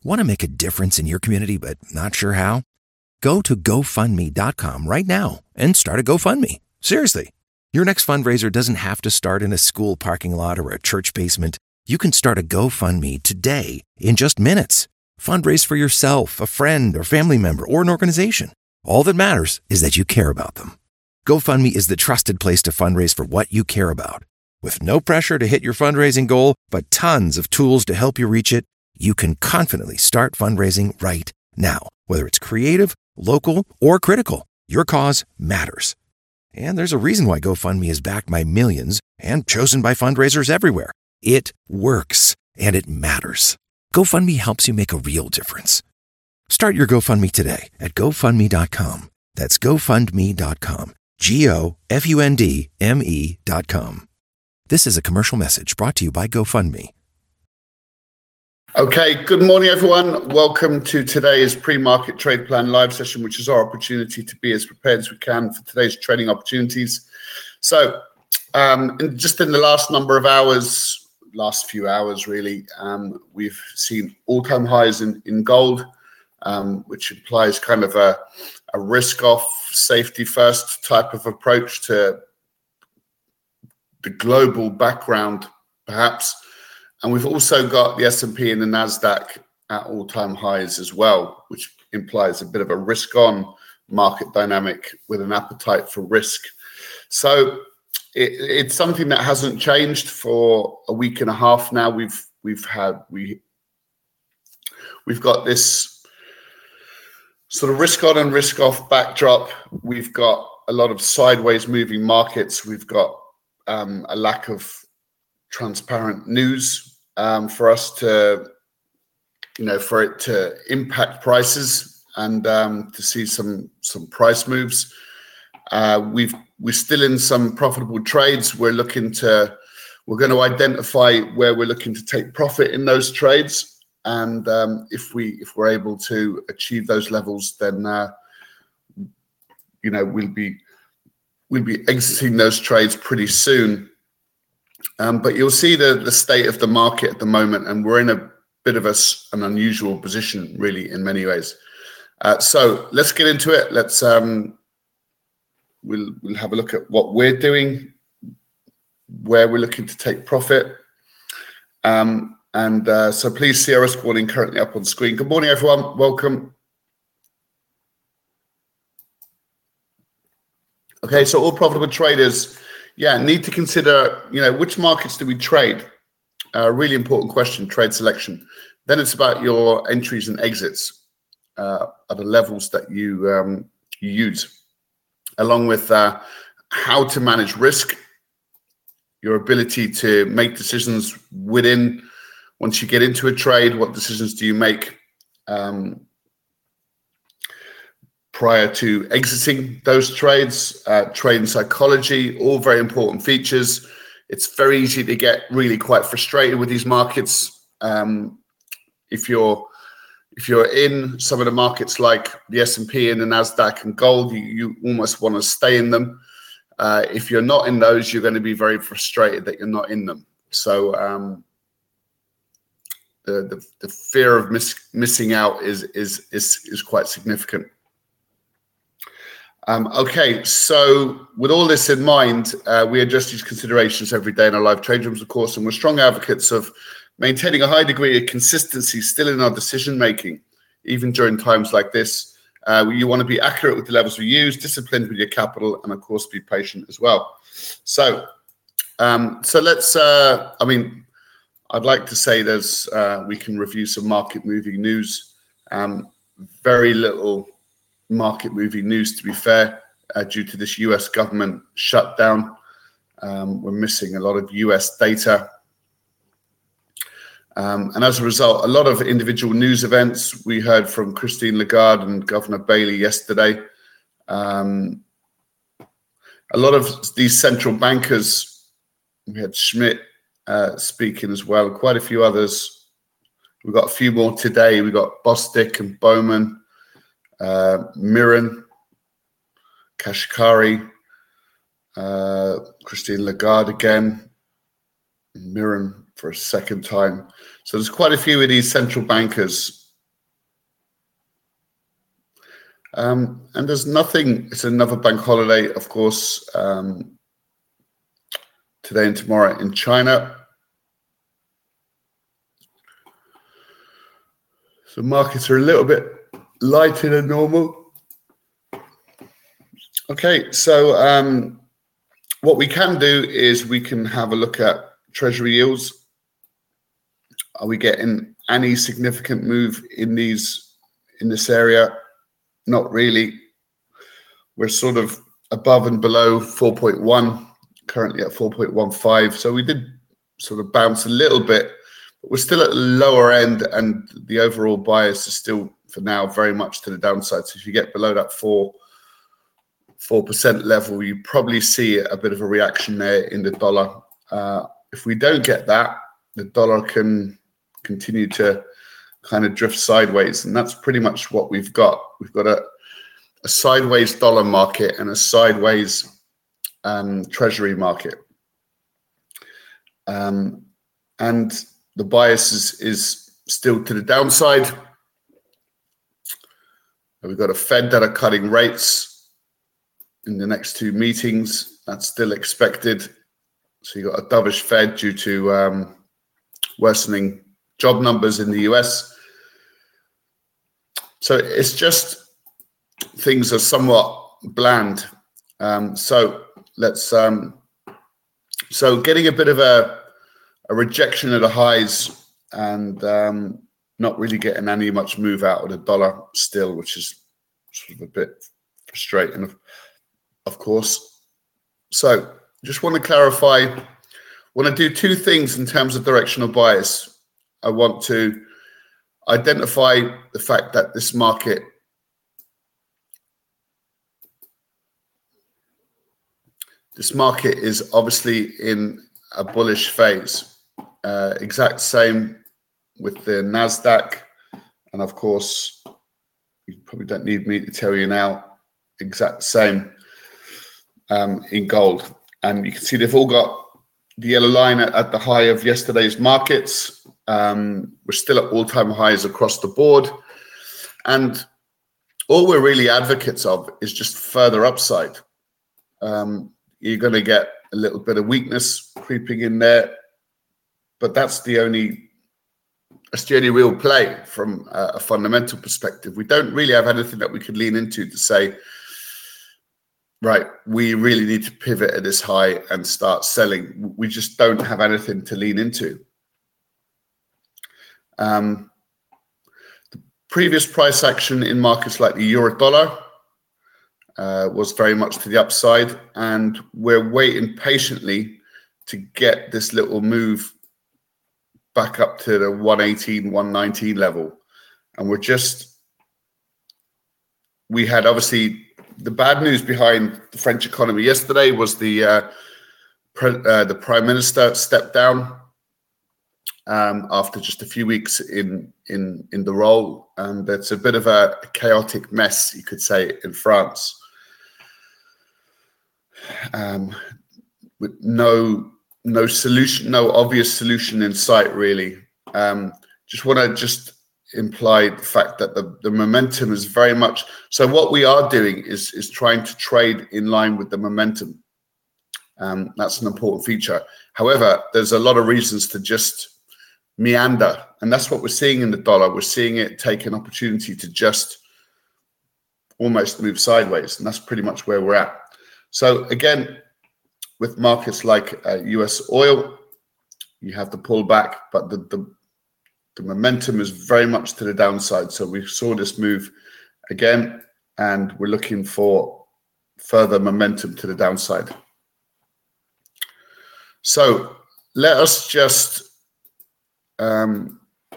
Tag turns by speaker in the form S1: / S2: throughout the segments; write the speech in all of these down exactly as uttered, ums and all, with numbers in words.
S1: Want to make a difference in your community but not sure how? Go to go fund me dot com right now and start a GoFundMe. Seriously. Your next fundraiser doesn't have to start in a school parking lot or a church basement. You can start a GoFundMe today in just minutes. Fundraise for yourself, a friend, or family member, or an organization. All that matters is that you care about them. GoFundMe is the trusted place to fundraise for what you care about. With no pressure to hit your fundraising goal, but tons of tools to help you reach it, you can confidently start fundraising right now. Whether it's creative, local, or critical, your cause matters. And there's a reason why GoFundMe is backed by millions and chosen by fundraisers everywhere. It works, and it matters. GoFundMe helps you make a real difference. Start your GoFundMe today at go fund me dot com. That's go fund me dot com. G O F U N D M E dot com. This is a commercial message brought to you by GoFundMe.
S2: Okay, good morning, everyone. Welcome to today's pre-market trade plan live session, which is our opportunity to be as prepared as we can for today's trading opportunities. So, um, in, just in the last number of hours, last few hours really, um, we've seen all-time highs in, in gold, um, which implies kind of a, a risk-off, safety-first type of approach to the global background, perhaps. And we've also got the S and P and the NASDAQ at all-time highs as well, which implies a bit of a risk-on market dynamic with an appetite for risk. So it, it's something that hasn't changed for a week and a half now. We've we've had we we've got this sort of risk-on and risk-off backdrop. We've got a lot of sideways moving markets. We've got um, a lack of transparent news. Um, for us to, you know, for it to impact prices and um, to see some some price moves. Uh, we've we're still in some profitable trades. We're looking to, we're going to identify where we're looking to take profit in those trades, and um, if we if we're able to achieve those levels, then uh, you know we'll be we'll be exiting those trades pretty soon. Um, but you'll see the, the state of the market at the moment, and we're in a bit of a, an unusual position, really, in many ways. Uh, so let's get into it. Let's um, we'll we'll have a look at what we're doing, where we're looking to take profit, um, and uh, so please see our risk warning currently up on screen. Good morning, everyone. Welcome. Okay, so all profitable traders. Yeah, need to consider, you know, which markets do we trade? A uh, really important question, trade selection. Then it's about your entries and exits uh, at the levels that you, um, you use, along with uh, how to manage risk, your ability to make decisions within, once you get into a trade, what decisions do you make um, prior to exiting those trades, uh, trade psychology, all very important features. It's very easy to get really quite frustrated with these markets. Um, if you're if you're in some of the markets like the S and P and the NASDAQ and gold, you, you almost want to stay in them. Uh, if you're not in those, you're going to be very frustrated that you're not in them. So um, the, the the fear of miss, missing out is is is is quite significant. Um, okay, so with all this in mind, uh, we adjust these considerations every day in our live trade rooms, of course, and we're strong advocates of maintaining a high degree of consistency still in our decision making, even during times like this. Uh, you want to be accurate with the levels we use, disciplined with your capital, and of course, be patient as well. So, um, so let's. Uh, I mean, I'd like to say there's. Uh, we can review some market moving news. Um, very little market moving news, to be fair, uh, due to this U S government shutdown. Um, we're missing a lot of U S data. Um, and as a result, a lot of individual news events. We heard from Christine Lagarde and Governor Bailey yesterday. Um, a lot of these central bankers, we had Schmidt uh, speaking as well, quite a few others. We've got a few more today. We've got Bostic and Bowman. Uh, Mirren, Kashkari, uh, Christine Lagarde again, Mirren for a second time. So there's quite a few of these central bankers Um, and there's nothing, it's another bank holiday, of course, um, today and tomorrow in China. So markets are a little bit lighter than normal. Okay, so um, what we can do is we can have a look at treasury yields. Are we getting any significant move in these in this area? Not really. We're sort of above and below four point one, currently at four point one five. So we did sort of bounce a little bit, but we're still at the lower end, and the overall bias is still, for now, very much to the downside. So if you get below that four four percent level, you probably see a bit of a reaction there in the dollar. Uh, if we don't get that, the dollar can continue to kind of drift sideways, and that's pretty much what we've got. We've got a, a sideways dollar market and a sideways um, treasury market, um, and the bias is, is still to the downside. We've got a Fed that are cutting rates in the next two meetings. That's still expected. So you've got a dovish Fed due to um, worsening job numbers in the U S. So it's just things are somewhat bland. Um, so let's um, so getting a bit of a, a rejection of the highs, and um, not really getting any much move out of the dollar still, which is sort of a bit frustrating, of, of course. So just want to clarify, want to do two things in terms of directional bias. I want to identify the fact that this market this market is obviously in a bullish phase. Uh, exact same with the NASDAQ, and of course, you probably don't need me to tell you now, exact same um, in gold. And you can see they've all got the yellow line at, at the high of yesterday's markets. Um, we're still at all-time highs across the board. And all we're really advocates of is just further upside. Um, you're going to get a little bit of weakness creeping in there, but that's the only that's the only real play from a, a fundamental perspective. We don't really have anything that we could lean into to say, right, we really need to pivot at this high and start selling. We just don't have anything to lean into. Um, the previous price action in markets like the euro dollar uh, was very much to the upside, and we're waiting patiently to get this little move back up to the one eighteen, one nineteen level. And we're just, we had obviously the bad news behind the French economy yesterday was the uh, pre, uh, the prime minister stepped down um, after just a few weeks in in in the role, and it's a bit of a chaotic mess, you could say, in France. Um, with no no solution, no obvious solution in sight, really. Um, just want to just imply the fact that the, the momentum is very much, so what we are doing is, is trying to trade in line with the momentum. Um, that's an important feature. However, there's a lot of reasons to just meander, and that's what we're seeing in the dollar. We're seeing it take an opportunity to just almost move sideways, and that's pretty much where we're at. So again, with markets like uh, U S oil, you have the pullback, but the, the the momentum is very much to the downside. So we saw this move again, and we're looking for further momentum to the downside. So let us just um,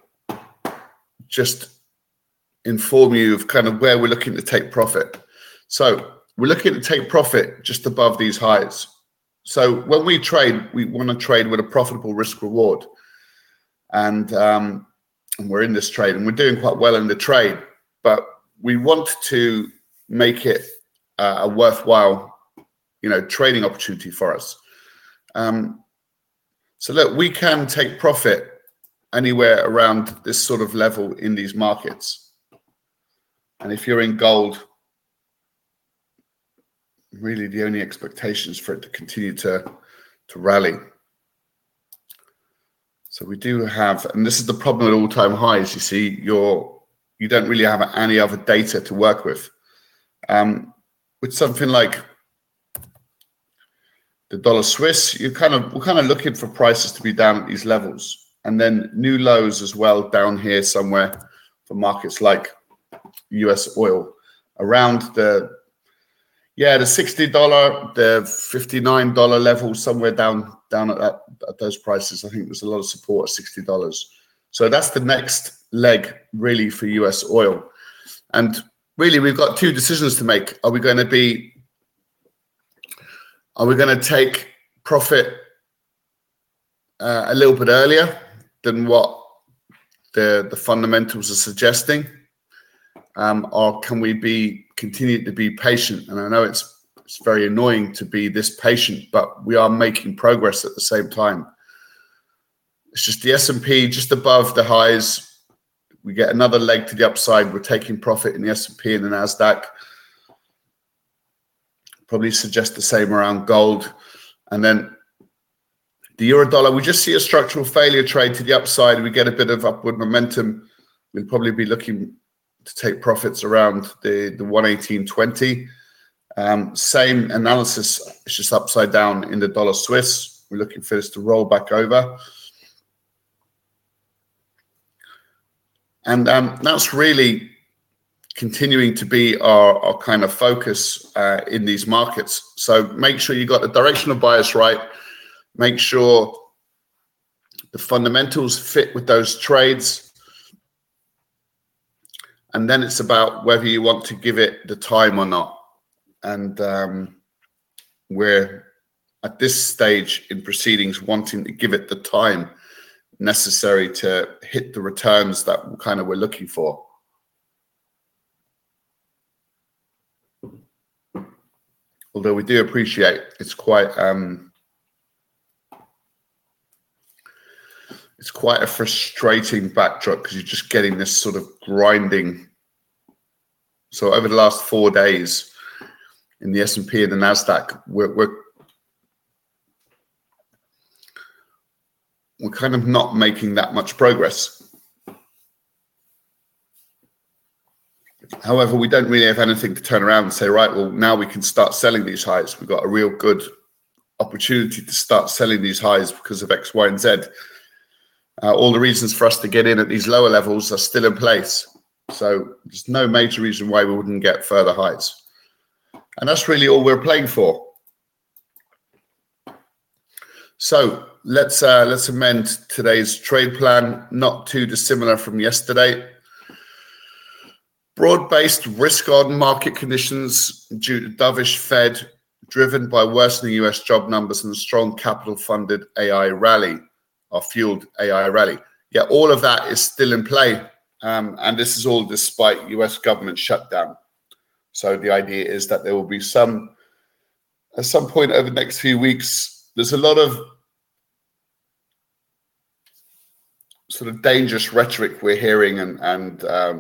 S2: just inform you of kind of where we're looking to take profit. So we're looking to take profit just above these highs. So when we trade, we want to trade with a profitable risk reward. And, um, and we're in this trade, and we're doing quite well in the trade, but we want to make it uh, a worthwhile, you know, trading opportunity for us. Um, so look, we can take profit anywhere around this sort of level in these markets. And if you're in gold, really the only expectations for it to continue to, to rally. So we do have, and this is the problem at all-time highs, you see, you're, you don't really have any other data to work with. Um, with something like the dollar Swiss, you kind of, we're kind of looking for prices to be down at these levels. And then new lows as well down here somewhere for markets like U S oil, around the, yeah, the sixty dollars, the fifty-nine dollars level, somewhere down down at, that, at those prices. I think there's a lot of support at sixty dollars. So that's the next leg really for U S oil. And really we've got two decisions to make. Are we going to be, are we going to take profit uh, a little bit earlier than what the, the fundamentals are suggesting? Um, or can we be continue to be patient? And I know it's it's very annoying to be this patient, but we are making progress at the same time. It's just the S and P just above the highs. We get another leg to the upside. We're taking profit in the S and P and the NASDAQ. Probably suggest the same around gold. And then the euro dollar, we just see a structural failure trade to the upside. We get a bit of upward momentum. We'll probably be looking to take profits around the, the one eighteen twenty. Um, same analysis, it's just upside down in the dollar Swiss. We're looking for this to roll back over. And um, that's really continuing to be our, our kind of focus uh, in these markets. So make sure you got the directional bias right. Make sure the fundamentals fit with those trades. And then it's about whether you want to give it the time or not. And um, we're at this stage in proceedings wanting to give it the time necessary to hit the returns that kind of we're looking for. Although we do appreciate it's quite um, it's quite a frustrating backdrop because you're just getting this sort of grinding. So over the last four days in the S and P and the NASDAQ, we're, we're, we're kind of not making that much progress. However, we don't really have anything to turn around and say, right, well, now we can start selling these highs. We've got a real good opportunity to start selling these highs because of X, Y, and Z. Uh, all the reasons for us to get in at these lower levels are still in place. So there's no major reason why we wouldn't get further highs. And that's really all we're playing for. So let's uh, let's amend today's trade plan, not too dissimilar from yesterday. Broad-based risk-on market conditions due to dovish Fed, driven by worsening U S job numbers and a strong capital-funded A I rally, or fueled A I rally. Yeah, all of that is still in play. Um, and this is all despite U S government shutdown. So the idea is that there will be some, at some point over the next few weeks, there's a lot of sort of dangerous rhetoric we're hearing and, and um,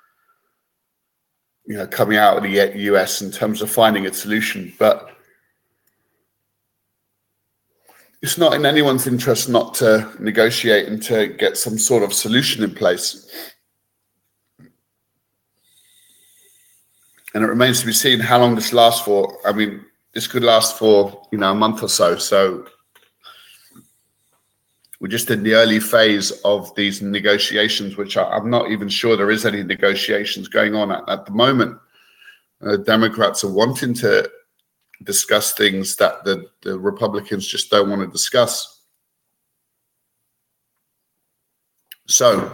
S2: you know, coming out of the U S in terms of finding a solution. But it's not in anyone's interest not to negotiate and to get some sort of solution in place. And it remains to be seen how long this lasts for. I mean, this could last for, you know, a month or so. So we're just in the early phase of these negotiations, which are, I'm not even sure there is any negotiations going on at, at the moment. Uh, Democrats are wanting to discuss things that the, the Republicans just don't want to discuss. So,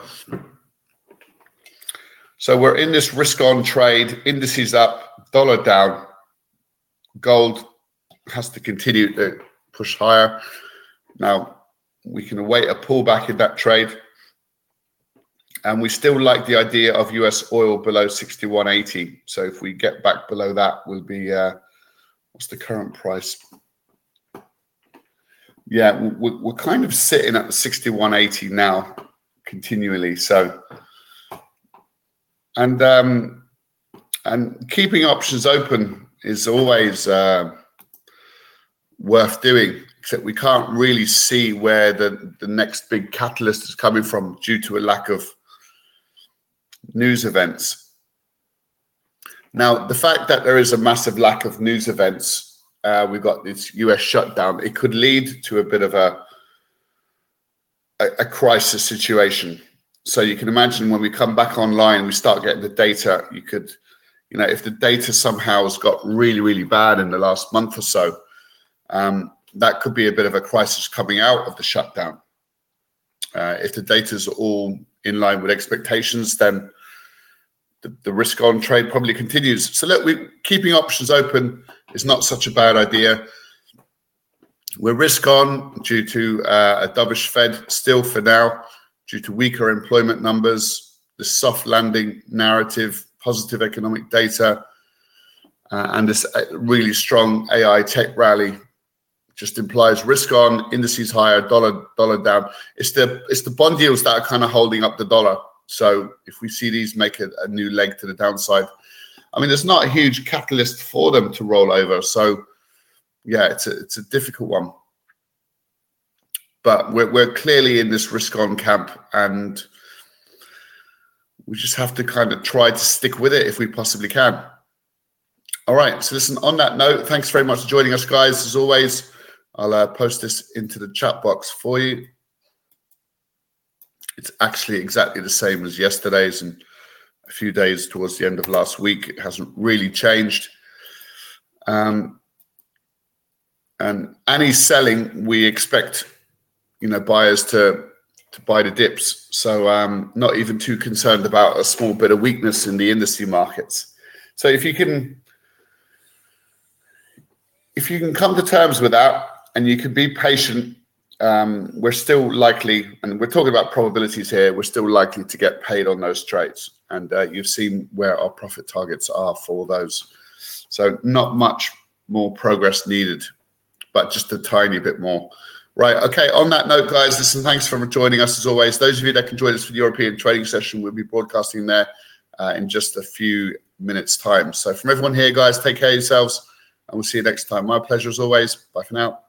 S2: so we're in this risk-on trade, indices up, dollar down, gold has to continue to push higher. Now, we can await a pullback in that trade. And we still like the idea of U S oil below sixty-one eighty. So if we get back below that, we'll be, uh, what's the current price? Yeah, we're, we're kind of sitting at the sixty-one eighty now continually. So, and, um, and keeping options open is always uh, worth doing, except we can't really see where the, the next big catalyst is coming from due to a lack of news events. Now, the fact that there is a massive lack of news events, uh, we've got this U S shutdown, it could lead to a bit of a, a, a crisis situation. So you can imagine when we come back online, we start getting the data, you could, you know, if the data somehow has got really, really bad in the last month or so, um, that could be a bit of a crisis coming out of the shutdown. Uh, if the data is all in line with expectations, then the, the risk on trade probably continues. So look, we keeping options open is not such a bad idea. We're risk on due to uh, a dovish Fed still for now, due to weaker employment numbers, the soft landing narrative, positive economic data, uh, and this really strong A I tech rally just implies risk on, indices higher, dollar dollar down. It's the it's the bond yields that are kind of holding up the dollar. So if we see these make a, a new leg to the downside, I mean, there's not a huge catalyst for them to roll over. So yeah, it's a it's a difficult one. But we're we're clearly in this risk on camp, and we just have to kind of try to stick with it if we possibly can. All right. So listen, on that note, thanks very much for joining us, guys. As always, I'll uh, post this into the chat box for you. It's actually exactly the same as yesterday's and a few days towards the end of last week. It hasn't really changed. Um, and any selling, we expect, you know, buyers to to buy the dips. So um, not even too concerned about a small bit of weakness in the industry markets. So if you can, if you can come to terms with that and you can be patient, um, we're still likely, and we're talking about probabilities here, we're still likely to get paid on those trades. And uh, you've seen where our profit targets are for those. So not much more progress needed, but just a tiny bit more. Right. Okay. On that note, guys, listen, thanks for joining us as always. Those of you that can join us for the European trading session, we'll be broadcasting there uh, in just a few minutes' time. So from everyone here, guys, take care of yourselves, and we'll see you next time. My pleasure as always. Bye for now.